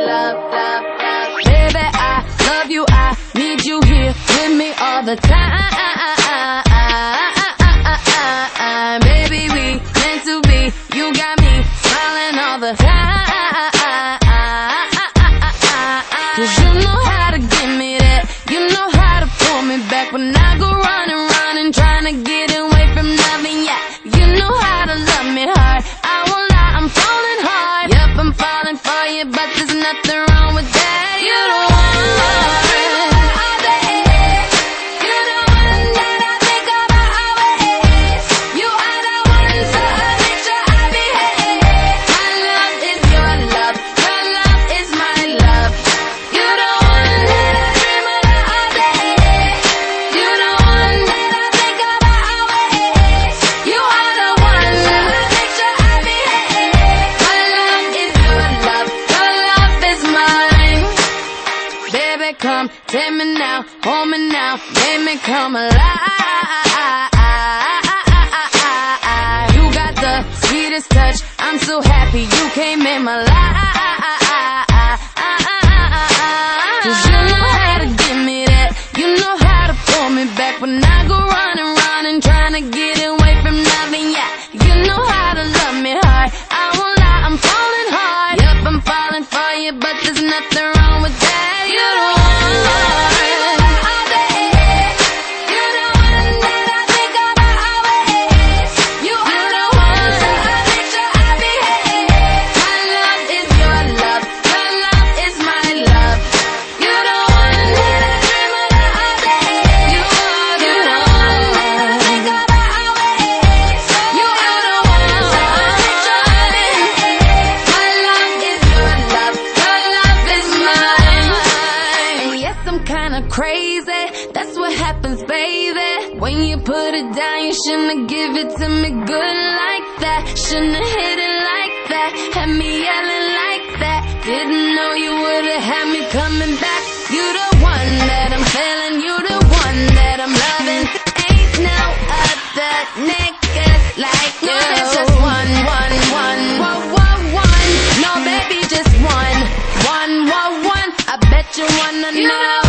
love, love, love. Baby, I love you, I need you here with me all the time. Baby, we meant to be, you got me smiling all the time. 'Cause you know how to give me that, you know how to pull me back when I go running, running, trying to get away from nothing, yeah. You know how to love me hard, I won't lie, I'm falling hard. Yep, I'm falling for you, but there's nothing wrong with that. You don't want love. Come, take me now, hold me now, make me come alive. You got the sweetest touch, I'm so happy you came in my life. 'Cause you know how to give me that, you know how to pull me back when I go running, running, trying to get away from nothing, yeah. You know how to love me hard, I won't lie, I'm falling hard. Yep, I'm falling for you, but there's nothing wrong with that. You don't crazy, that's what happens, baby. When you put it down, you shouldn't give it to me good like that. Shouldn't hit it like that, had me yelling like that. Didn't know you would've had me coming back. You the one that I'm feeling, you the one that I'm loving. Ain't no other nigga like you. There's just one. No, baby, just one. I bet you wanna know.